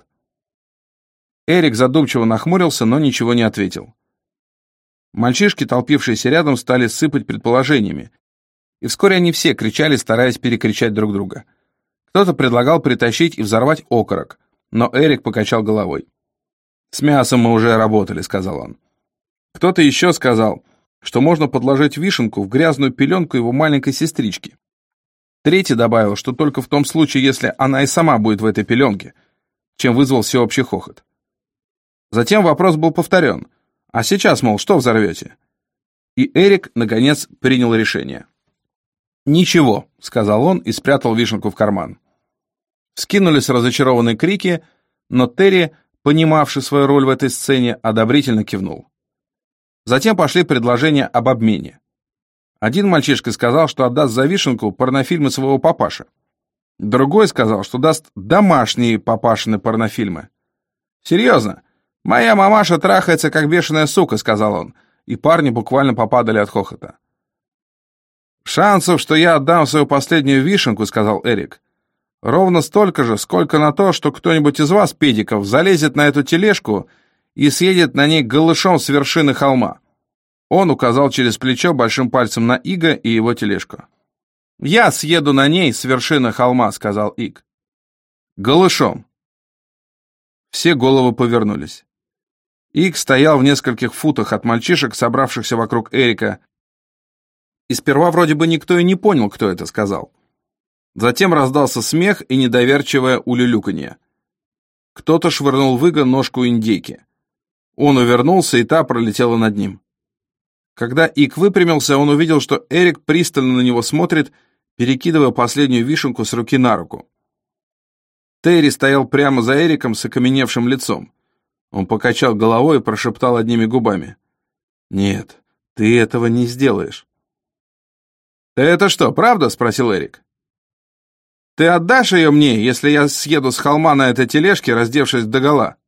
Эрик задумчиво нахмурился, но ничего не ответил. Мальчишки, толпившиеся рядом, стали сыпать предположениями, и вскоре они все кричали, стараясь перекричать друг друга. Кто-то предлагал притащить и взорвать окорок, но Эрик покачал головой. «С мясом мы уже работали», — сказал он. Кто-то еще сказал, что можно подложить вишенку в грязную пеленку его маленькой сестрички. Третий добавил, что только в том случае, если она и сама будет в этой пеленке, чем вызвал всеобщий хохот. Затем вопрос был повторен. «А сейчас, мол, что взорвете?» И Эрик, наконец, принял решение. «Ничего», — сказал он и спрятал вишенку в карман. Вскинулись разочарованные крики, но Терри, понимавший свою роль в этой сцене, одобрительно кивнул. Затем пошли предложения об обмене. Один мальчишка сказал, что отдаст за вишенку порнофильмы своего папаши. Другой сказал, что даст домашние папашины порнофильмы. «Серьезно? Моя мамаша трахается, как бешеная сука», — сказал он, и парни буквально попадали от хохота. «Шансов, что я отдам свою последнюю вишенку», — сказал Эрик, «ровно столько же, сколько на то, что кто-нибудь из вас, педиков, залезет на эту тележку и съедет на ней голышом с вершины холма». Он указал через плечо большим пальцем на Ига и его тележку. «Я съеду на ней с вершины холма», — сказал Иг. «Голышом». Все головы повернулись. Иг стоял в нескольких футах от мальчишек, собравшихся вокруг Эрика, и сперва вроде бы никто и не понял, кто это сказал. Затем раздался смех и недоверчивое улюлюканье. Кто-то швырнул в Ига ножку индейки. Он увернулся, и та пролетела над ним. Когда Ик выпрямился, он увидел, что Эрик пристально на него смотрит, перекидывая последнюю вишенку с руки на руку. Терри стоял прямо за Эриком с окаменевшим лицом. Он покачал головой и прошептал одними губами: «Нет, ты этого не сделаешь». «Это что, правда?» — спросил Эрик. «Ты отдашь ее мне, если я съеду с холма на этой тележке, раздевшись догола?»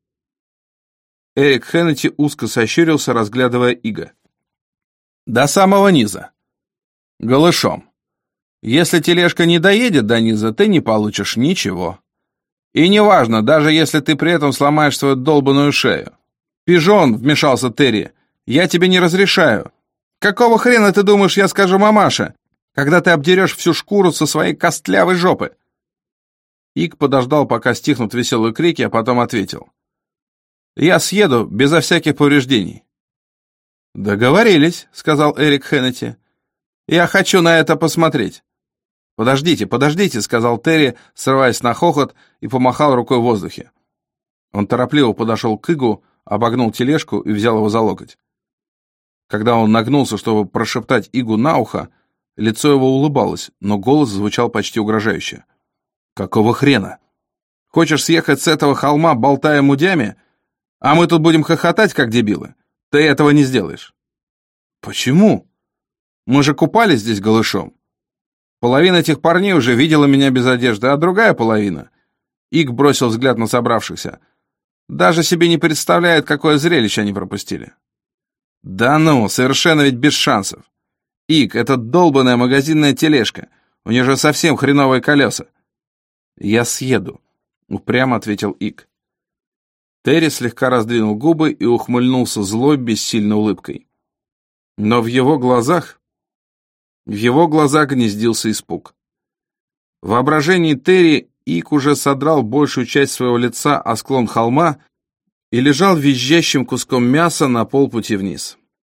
Эрик Хеннети узко сощурился, разглядывая Ига. «До самого низа. Голышом. Если тележка не доедет до низа, ты не получишь ничего. И неважно, даже если ты при этом сломаешь свою долбаную шею. Пижон», — вмешался Терри, — «я тебе не разрешаю. Какого хрена ты думаешь, я скажу мамаше, когда ты обдерешь всю шкуру со своей костлявой жопы?» Ик подождал, пока стихнут веселые крики, а потом ответил: «Я съеду безо всяких повреждений». «Договорились», — сказал Эрик Хеннети. «Я хочу на это посмотреть». «Подождите, подождите», — сказал Терри, срываясь на хохот, и помахал рукой в воздухе. Он торопливо подошел к Игу, обогнул тележку и взял его за локоть. Когда он нагнулся, чтобы прошептать Игу на ухо, лицо его улыбалось, но голос звучал почти угрожающе. «Какого хрена? Хочешь съехать с этого холма, болтая мудями? А мы тут будем хохотать, как дебилы? Ты этого не сделаешь». «Почему? Мы же купались здесь голышом. Половина этих парней уже видела меня без одежды, а другая половина...» Иг бросил взгляд на собравшихся. «Даже себе не представляет, какое зрелище они пропустили». «Да ну, совершенно ведь без шансов. Иг, это долбаная магазинная тележка. У нее же совсем хреновые колеса». «Я съеду», — упрямо ответил Иг. Терри слегка раздвинул губы и ухмыльнулся злой, бессильной улыбкой. Но в его глазах... В его глазах гнездился испуг. В воображении Терри Иг уже содрал большую часть своего лица о склон холма и лежал визжащим куском мяса на полпути вниз.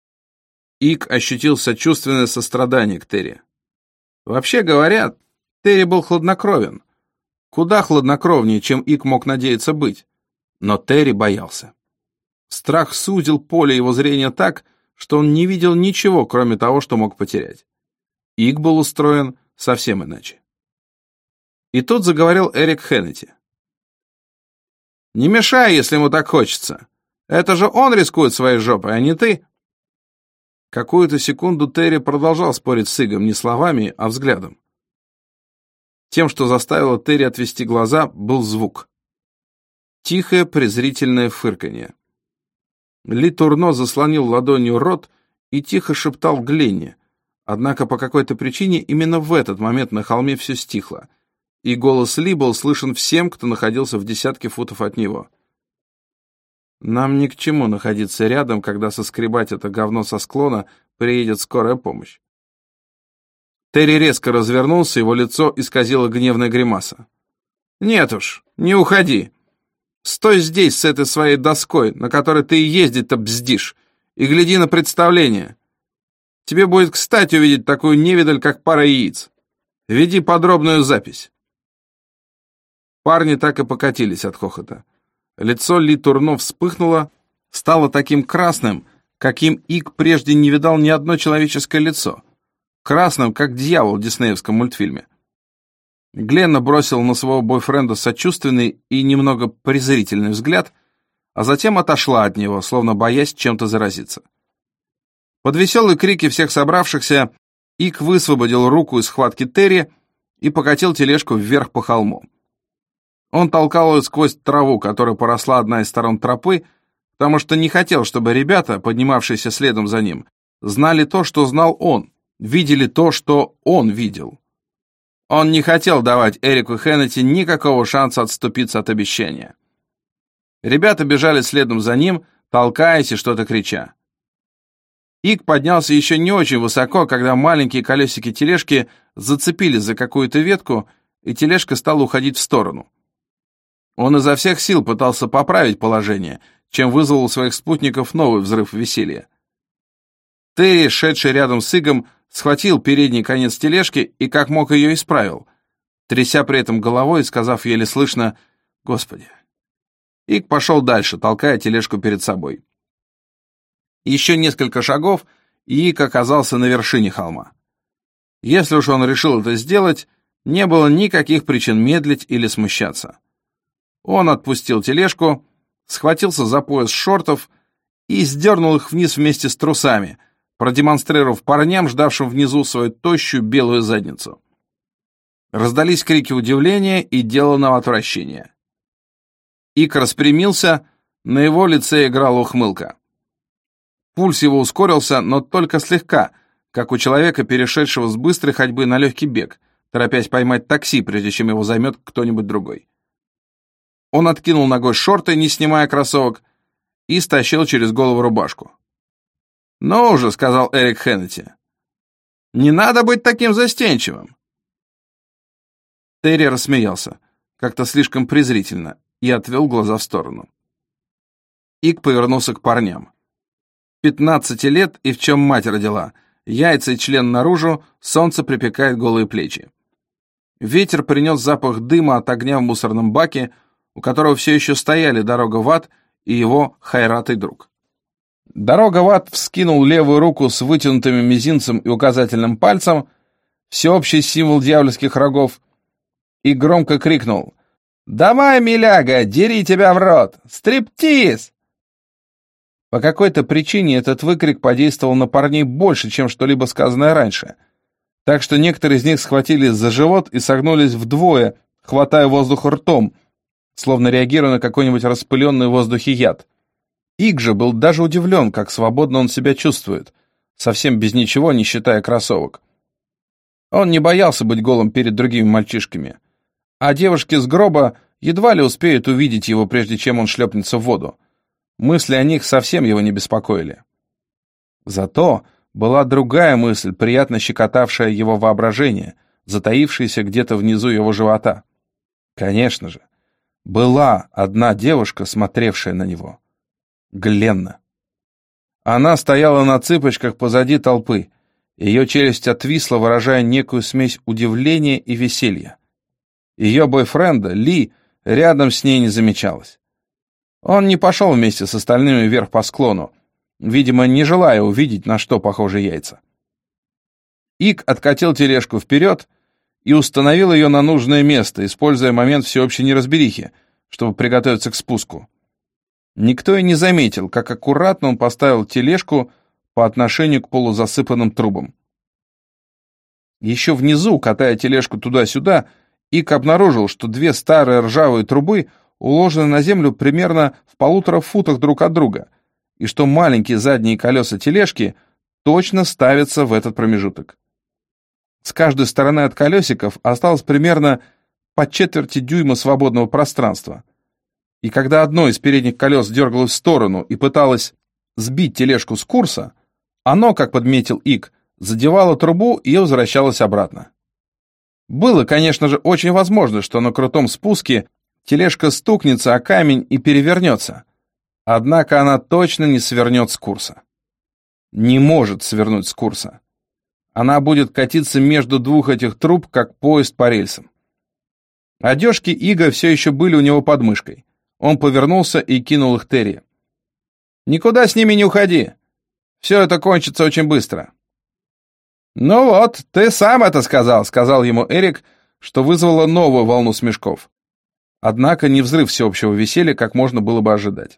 Иг ощутил сочувственное сострадание к Терри. Вообще говоря, Терри был хладнокровен. Куда хладнокровнее, чем Иг мог надеяться быть. Но Терри боялся. Страх сузил поле его зрения так, что он не видел ничего, кроме того, что мог потерять. Ик был устроен совсем иначе. И тут заговорил Эрик Хеннети. «Не мешай, если ему так хочется. Это же он рискует своей жопой, а не ты». Какую-то секунду Терри продолжал спорить с Игом не словами, а взглядом. Тем, что заставило Терри отвести глаза, был звук. Тихое презрительное фырканье. Ли Турно заслонил ладонью рот и тихо шептал Гленне, однако по какой-то причине именно в этот момент на холме все стихло, и голос Ли был слышен всем, кто находился в десятке футов от него. «Нам ни к чему находиться рядом, когда соскребать это говно со склона приедет скорая помощь». Терри резко развернулся, его лицо исказило гневная гримаса. «Нет уж, не уходи. Стой здесь с этой своей доской, на которой ты и ездить-то бздишь, и гляди на представление. Тебе будет кстати увидеть такую невидаль, как пара яиц. Веди подробную запись». Парни так и покатились от хохота. Лицо Ли Турно вспыхнуло, стало таким красным, каким Ик прежде не видал ни одно человеческое лицо. Красным, как дьявол в диснеевском мультфильме. Гленна бросила на своего бойфренда сочувственный и немного презрительный взгляд, а затем отошла от него, словно боясь чем-то заразиться. Под веселые крики всех собравшихся Ик высвободил руку из схватки Терри и покатил тележку вверх по холму. Он толкал ее сквозь траву, которой поросла одна из сторон тропы, потому что не хотел, чтобы ребята, поднимавшиеся следом за ним, знали то, что знал он, видели то, что он видел. Он не хотел давать Эрику Хеннети никакого шанса отступиться от обещания. Ребята бежали следом за ним, толкаясь и что-то крича. Ик поднялся еще не очень высоко, когда маленькие колесики тележки зацепились за какую-то ветку, и тележка стала уходить в сторону. Он изо всех сил пытался поправить положение, чем вызвал у своих спутников новый взрыв веселья. Терри, шедший рядом с Игом, схватил передний конец тележки и как мог ее исправил, тряся при этом головой и сказав еле слышно «Господи». Иг пошел дальше, толкая тележку перед собой. Еще несколько шагов, и Иг оказался на вершине холма. Если уж он решил это сделать, не было никаких причин медлить или смущаться. Он отпустил тележку, схватился за пояс шортов и сдернул их вниз вместе с трусами, продемонстрировав парням, ждавшим внизу, свою тощую белую задницу. Раздались крики удивления и деланного отвращения. Ик распрямился, на его лице играла ухмылка. Пульс его ускорился, но только слегка, как у человека, перешедшего с быстрой ходьбы на легкий бег, торопясь поймать такси, прежде чем его займет кто-нибудь другой. Он откинул ногой шорты, не снимая кроссовок, и стащил через голову рубашку. «Ну уже», — сказал Эрик Хеннети, — «не надо быть таким застенчивым». Терри рассмеялся, как-то слишком презрительно, и отвел глаза в сторону. Ик повернулся к парням. Пятнадцати лет, и в чем мать родила, яйца и член наружу, солнце припекает голые плечи. Ветер принес запах дыма от огня в мусорном баке, у которого все еще стояли Дорога в ад и его хайратый друг. Дорога в ад вскинул левую руку с вытянутыми мизинцем и указательным пальцем, всеобщий символ дьявольских рогов, и громко крикнул: «Давай, миляга, дери тебя в рот! Стриптиз!» По какой-то причине этот выкрик подействовал на парней больше, чем что-либо сказанное раньше, так что некоторые из них схватились за живот и согнулись вдвое, хватая воздух ртом, словно реагируя на какой-нибудь распыленный в воздухе яд. Иг же был даже удивлен, как свободно он себя чувствует, совсем без ничего, не считая кроссовок. Он не боялся быть голым перед другими мальчишками, а девушки с гроба едва ли успеют увидеть его, прежде чем он шлепнется в воду. Мысли о них совсем его не беспокоили. Зато была другая мысль, приятно щекотавшая его воображение, затаившаяся где-то внизу его живота. Конечно же, была одна девушка, смотревшая на него. Гленна. Она стояла на цыпочках позади толпы. Ее челюсть отвисла, выражая некую смесь удивления и веселья. Ее бойфренда, Ли, рядом с ней не замечалось. Он не пошел вместе с остальными вверх по склону, видимо, не желая увидеть, на что похожи яйца. Ик откатил тележку вперед и установил ее на нужное место, используя момент всеобщей неразберихи, чтобы приготовиться к спуску. Никто и не заметил, как аккуратно он поставил тележку по отношению к полузасыпанным трубам. Еще внизу, катая тележку туда-сюда, Ик обнаружил, что две старые ржавые трубы уложены на землю примерно в полутора футах друг от друга, и что маленькие задние колеса тележки точно ставятся в этот промежуток. С каждой стороны от колесиков осталось примерно по четверти дюйма свободного пространства, и когда одно из передних колес дергалось в сторону и пыталось сбить тележку с курса, оно, как подметил Ик, задевало трубу и возвращалось обратно. Было, конечно же, очень возможно, что на крутом спуске тележка стукнется о камень и перевернется, однако она точно не свернет с курса. Не может свернуть с курса. Она будет катиться между двух этих труб, как поезд по рельсам. Одежки Ига все еще были у него под мышкой. Он повернулся и кинул их Терри. «Никуда с ними не уходи. Все это кончится очень быстро». «Ну вот, ты сам это сказал», — сказал ему Эрик, что вызвало новую волну смешков. Однако не взрыв всеобщего веселья, как можно было бы ожидать.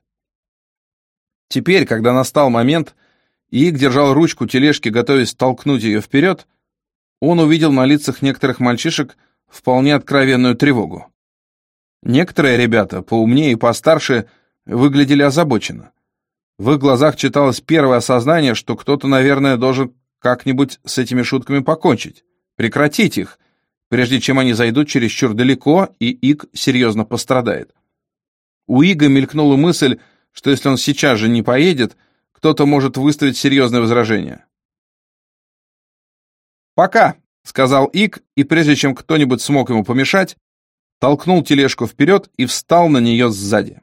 Теперь, когда настал момент, и Ик держал ручку тележки, готовясь толкнуть ее вперед, он увидел на лицах некоторых мальчишек вполне откровенную тревогу. Некоторые ребята, поумнее и постарше, выглядели озабоченно. В их глазах читалось первое осознание, что кто-то, наверное, должен как-нибудь с этими шутками покончить, прекратить их, прежде чем они зайдут чересчур далеко, и Ик серьезно пострадает. У Ига мелькнула мысль, что если он сейчас же не поедет, кто-то может выставить серьезное возражение. «Пока», — сказал Ик, и прежде чем кто-нибудь смог ему помешать, толкнул тележку вперед и встал на нее сзади.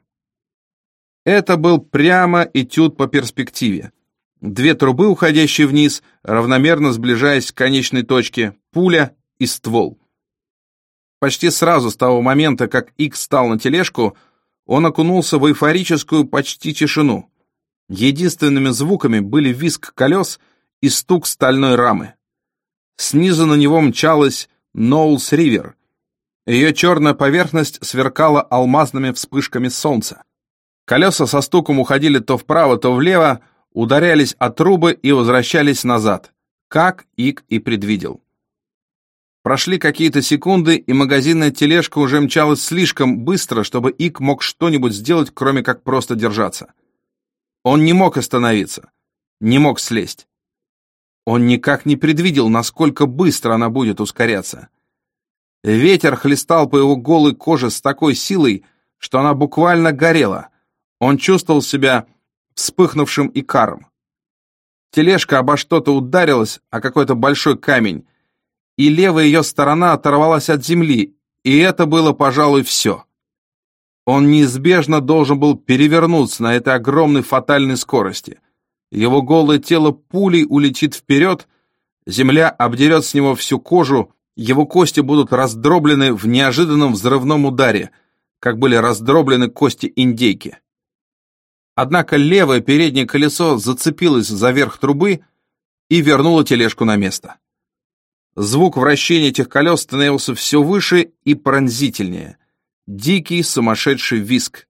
Это был прямо этюд по перспективе. Две трубы, уходящие вниз, равномерно сближаясь к конечной точке, пуля и ствол. Почти сразу с того момента, как Ик встал на тележку, он окунулся в эйфорическую почти тишину. Единственными звуками были визг колес и стук стальной рамы. Снизу на него мчалась Ноулс-Ривер. Ее черная поверхность сверкала алмазными вспышками солнца. Колеса со стуком уходили то вправо, то влево, ударялись о трубы и возвращались назад, как Ик и предвидел. Прошли какие-то секунды, и магазинная тележка уже мчалась слишком быстро, чтобы Ик мог что-нибудь сделать, кроме как просто держаться. Он не мог остановиться, не мог слезть. Он никак не предвидел, насколько быстро она будет ускоряться. Ветер хлестал по его голой коже с такой силой, что она буквально горела. Он чувствовал себя вспыхнувшим икаром. Тележка обо что-то ударилась, о какой-то большой камень, и левая ее сторона оторвалась от земли, и это было, пожалуй, все. Он неизбежно должен был перевернуться на этой огромной фатальной скорости. Его голое тело пулей улетит вперед, земля обдерет с него всю кожу, его кости будут раздроблены в неожиданном взрывном ударе, как были раздроблены кости индейки. Однако левое переднее колесо зацепилось за верх трубы и вернуло тележку на место. Звук вращения этих колес становился все выше и пронзительнее. Дикий сумасшедший визг.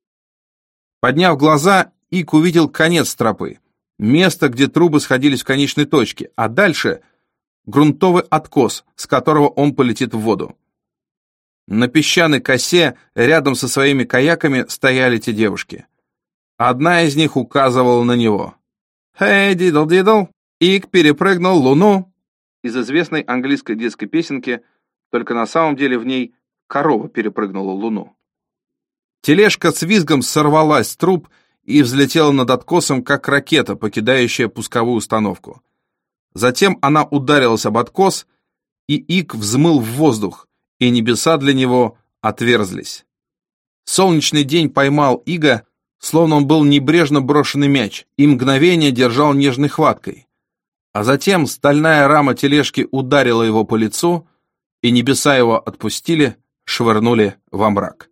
Подняв глаза, Ик увидел конец тропы, место, где трубы сходились в конечной точке, а дальше грунтовый откос, с которого он полетит в воду. На песчаной косе рядом со своими каяками стояли те девушки. Одна из них указывала на него. «Hey, дидл-дидл, Ик перепрыгнул луну!» Из известной английской детской песенки, только на самом деле в ней корова перепрыгнула луну. Тележка с визгом сорвалась с труб и взлетела над откосом, как ракета, покидающая пусковую установку. Затем она ударилась об откос, и Ик взмыл в воздух, и небеса для него отверзлись. Солнечный день поймал Ига, словно он был небрежно брошенный мяч, и мгновение держал нежной хваткой. А затем стальная рама тележки ударила его по лицу, и небеса его отпустили, швырнули во мрак.